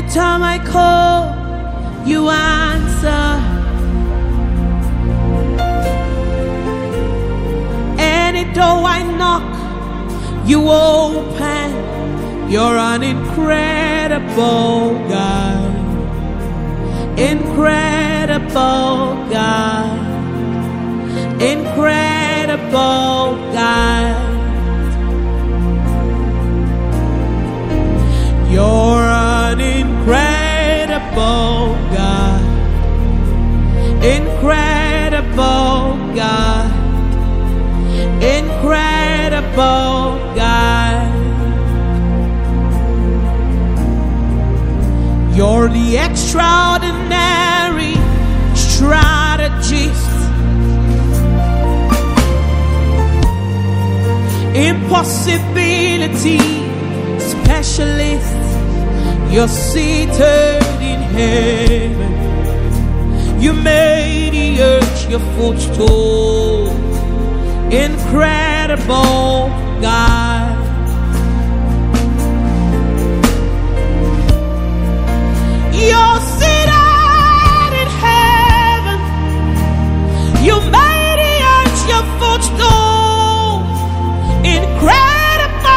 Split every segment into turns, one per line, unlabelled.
time I call, you answer. Any door I knock, you open. You're an incredible God. Incredible God. Incredible God. You're an incredible God. Incredible God. Incredible God. You're the extraordinary strategist. Impossibility specialist. You're seated in heaven. You made the earth your footstool. Incredible God. You're seated in heaven. You made the earth your footstool. Incredible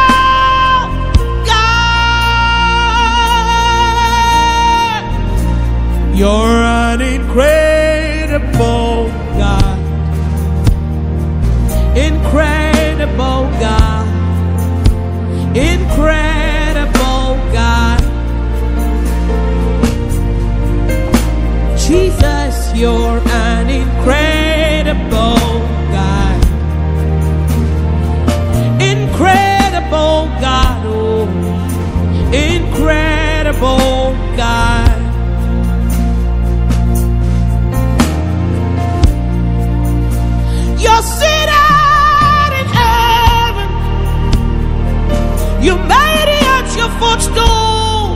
God. You're an incredible God. Incredible God. Incredible God. Jesus, you're an incredible God. Incredible God. Oh, incredible God. You're seated in heaven. You made the earth your footstool.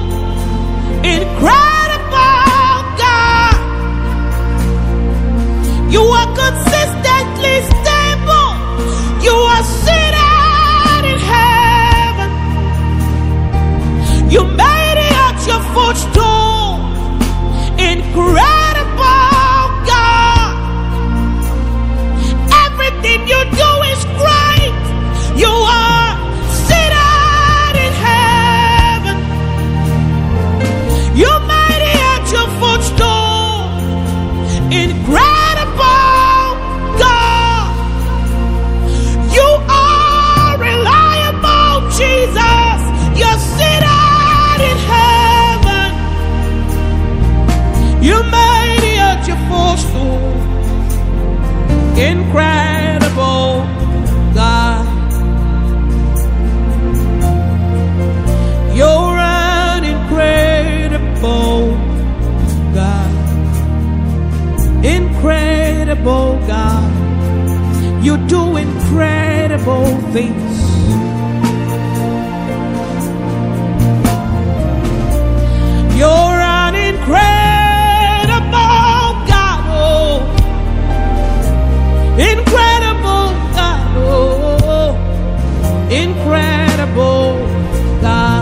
Incredible God. You are consistently stable. You are seated in heaven. You made the earth your footstool. Incredible God. Everything you do is great. You are seated in heaven. You made the earth your footstool. Incredible God. You are reliable, Jesus. You're seated in heaven. You made the earth your footstool. Incredible God. You're an incredible God. Incredible God. You do incredible things. You're an incredible God. Oh, incredible God. Oh, incredible God.